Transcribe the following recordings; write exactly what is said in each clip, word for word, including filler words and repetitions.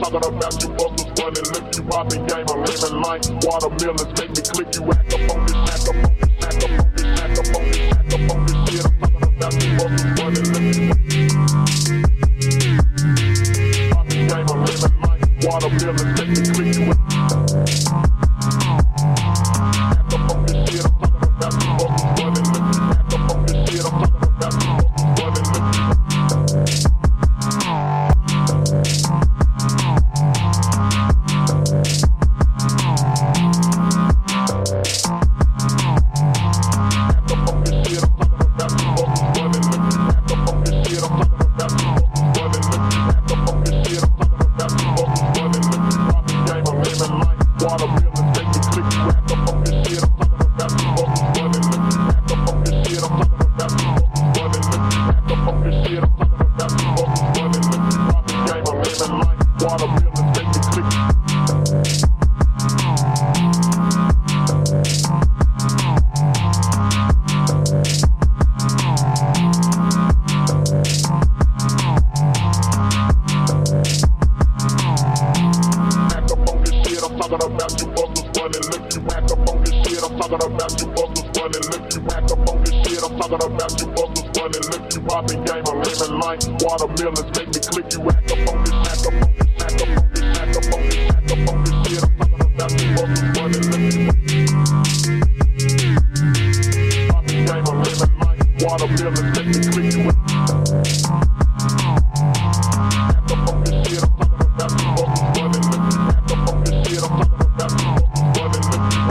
talking about you busters running, lift you popping game, I'm living like watermelons, make me click you act up on this, act up on this, act up on this, act up on this, act up on this shit. I'm talking about you busters running, lift you popping game, I'm living like watermelons, make me click you act up on this shit. I'm talking about you busters running, lift you act up on this shit. I'm talking about you busters running, lift you. Watermelons make me click you act up on this, act up on this, act up on this, act up on this, act up on this shit. I'm talking about you busters running, lift you popping game, I'm living like watermelons make me click you act up on this shit. I'm talking about you busters running, lift you act up on this shit. I'm talking about you busters running, lift you.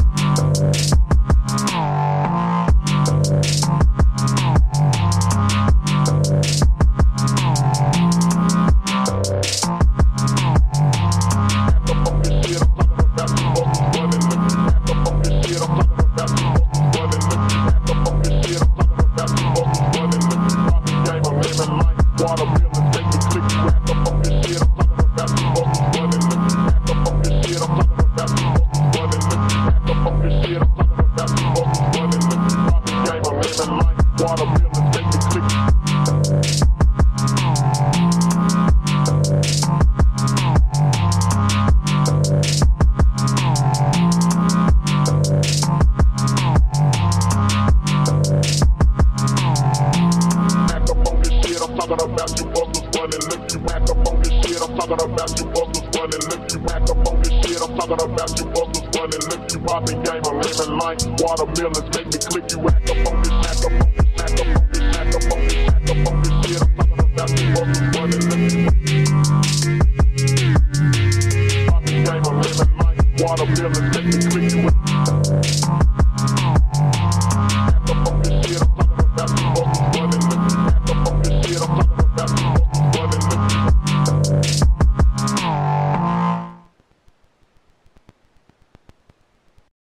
Watermelons make me click you act up on this, act up on this, act up on this, act up on this, act up on this shit. I'm talking about you busters running, lift you popping game, I'm living like watermelons make me click you act.